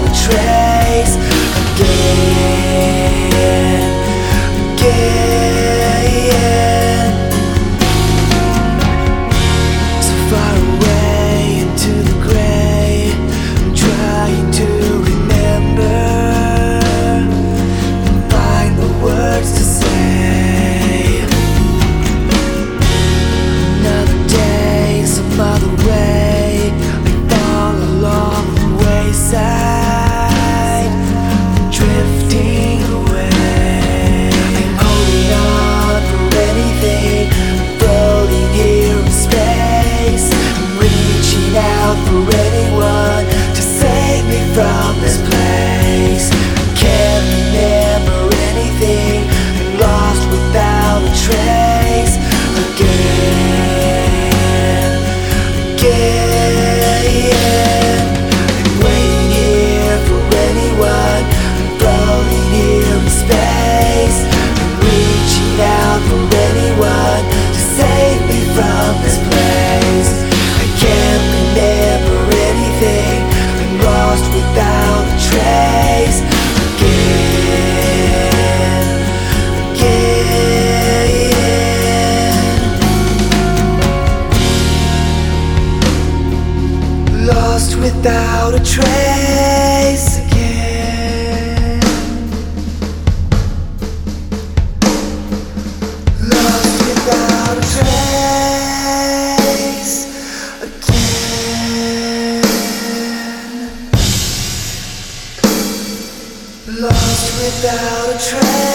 a trace. Again, again. So far away into the gray, I'm trying to remember and find the words to say. Another day, some other way, I fall along the wayside, drifting away. I'm holding on for anything, I'm floating here in space. I'm reaching out for anyone to save me from this place. I can't remember anything, I'm lost without a trace. Again, again. I'm waiting here for anyone, I'm floating here in space. I'm reaching out for anyone to save me from this place. I can't remember anything, I'm lost without a trace. Again, again. Lost without a trace. Again, lost without a trace. Again, lost without a trace.